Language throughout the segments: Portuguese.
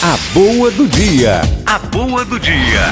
A boa do dia. A boa do dia.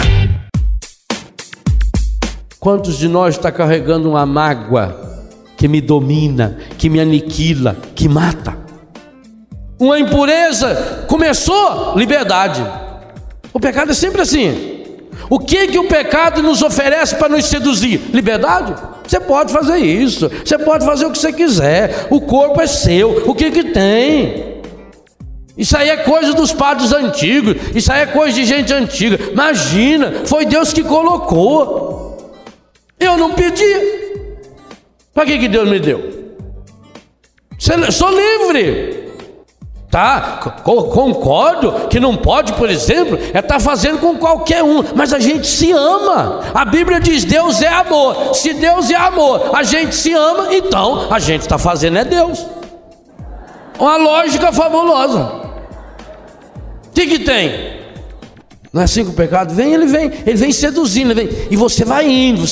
Quantos de nós está carregando uma mágoa que me domina, que me aniquila, que mata? Uma impureza começou, liberdade. O pecado é sempre assim. O que o pecado nos oferece para nos seduzir? Liberdade. Você pode fazer isso, você pode fazer o que você quiser, o corpo é seu, o que tem? Isso aí é coisa dos padres antigos, isso aí é coisa de gente antiga. Imagina, foi Deus que colocou. Eu não pedi. Para que Deus me deu? Sou livre. Tá, concordo que não pode, por exemplo, estar fazendo com qualquer um, mas a gente se ama. A Bíblia diz: Deus é amor. Se Deus é amor, a gente se ama, então a gente está fazendo é Deus. Uma lógica fabulosa. O que tem? Não é assim que o pecado vem? Ele vem seduzindo, ele vem, e você vai indo.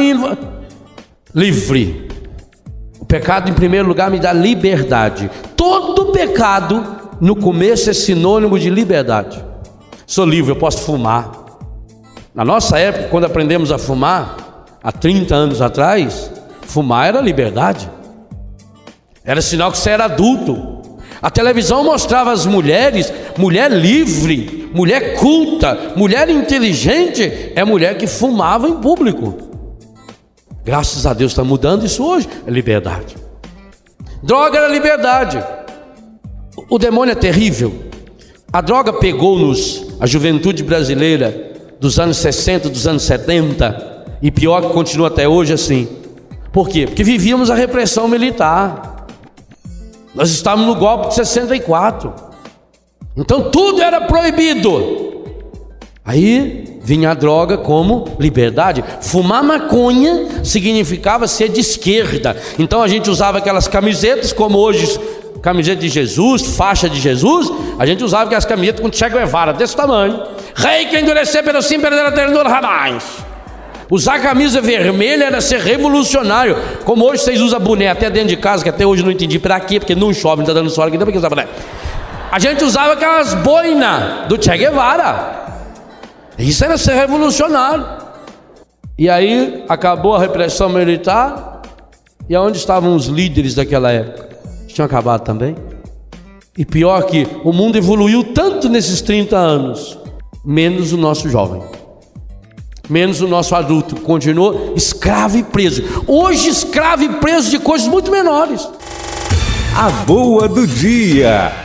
Livre. O pecado, em primeiro lugar, me dá liberdade. Todo pecado, no começo, é sinônimo de liberdade. Sou livre, eu posso fumar. Na nossa época, quando aprendemos a fumar, há 30 anos atrás, fumar era liberdade. Era sinal que você era adulto. A televisão mostrava as mulheres, mulher livre, mulher culta, mulher inteligente, é mulher que fumava em público. Graças a Deus está mudando isso hoje, é liberdade. Droga era liberdade. O demônio é terrível. A droga pegou-nos, a juventude brasileira dos anos 60, dos anos 70, e pior que continua até hoje assim. Por quê? Porque vivíamos a repressão militar. Nós estávamos no golpe de 64. Então tudo era proibido. Aí vinha a droga como liberdade. Fumar maconha significava ser de esquerda. Então a gente usava aquelas camisetas, como hoje, camiseta de Jesus, faixa de Jesus. A gente usava aquelas camisetas com Che Guevara desse tamanho. Rei que endurecer pelo sim perder a ternura jamais. Usar camisa vermelha era ser revolucionário. Como hoje vocês usam boné até dentro de casa, que até hoje eu não entendi para quê, porque não chove, não está dando sol aqui, então por que usar boné? A gente usava aquelas boinas do Che Guevara. Isso era ser revolucionário. E aí acabou a repressão militar. E aonde estavam os líderes daquela época? Tinham acabado também. E pior que o mundo evoluiu tanto nesses 30 anos, menos o nosso jovem, menos o nosso adulto, continuou escravo e preso. Hoje escravo e preso de coisas muito menores. A boa do dia.